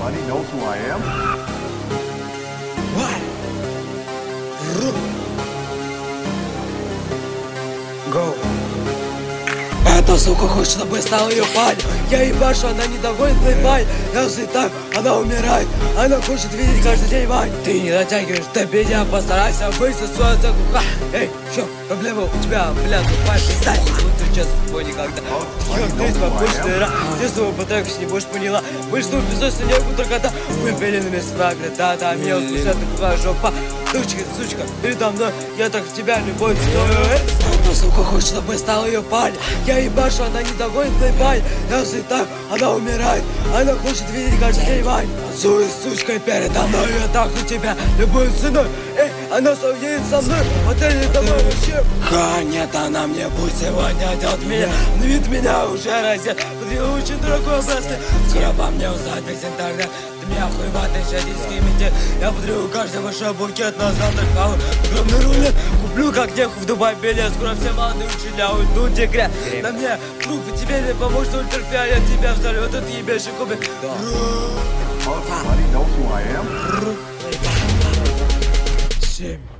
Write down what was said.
Honey knows who I am? What? Go. Эта сука хочет, чтобы я стал ее парень. Я ебашу, она не догонит твой бай. Я взлетаю, она умирает. Она хочет видеть каждый день вань. Ты не дотягиваешь до меня, постарайся выйти свою оценку. Эй, что, проблема у тебя, бля, тупая пизда. Не буду встречаться с тобой никогда. Ты побольше дыра. Ты снова потрекаешь, не будешь поняла. Мы что, пиздой, что не буду когда. Мы пеленными с вами, да, мел, душа, ты твоя жопа. Сучка, передо мной, я так в тебя любой ценой. Эта сука хочет, чтобы я стал ее парень. Я ебашу, она не догонит твой бай. Я взлетаю, она умирает. Она хочет видеть каждый день вань. Танцует сучкой передо мной, я трахну тебя любой ценой. Эй, она соведет со мной, в отеле домой вообще. Нет, она мне пусть сегодня идет меня. Но вид меня уже раздет. Подарил очень дорогой браслет. Скоро по мне узнать весь интернет. Ты меня хуеватый шадийский метель. Я подарю у каждого большой букет на завтрак кавы. Огромный рулет, куплю как неху в Дубай билет. Скоро все молодые учителя уйдут в декрет. На мне трупы, тебе не поможет ультрафиолет. Тебя взорвет от ебейший кубик. Honey knows who I am? 7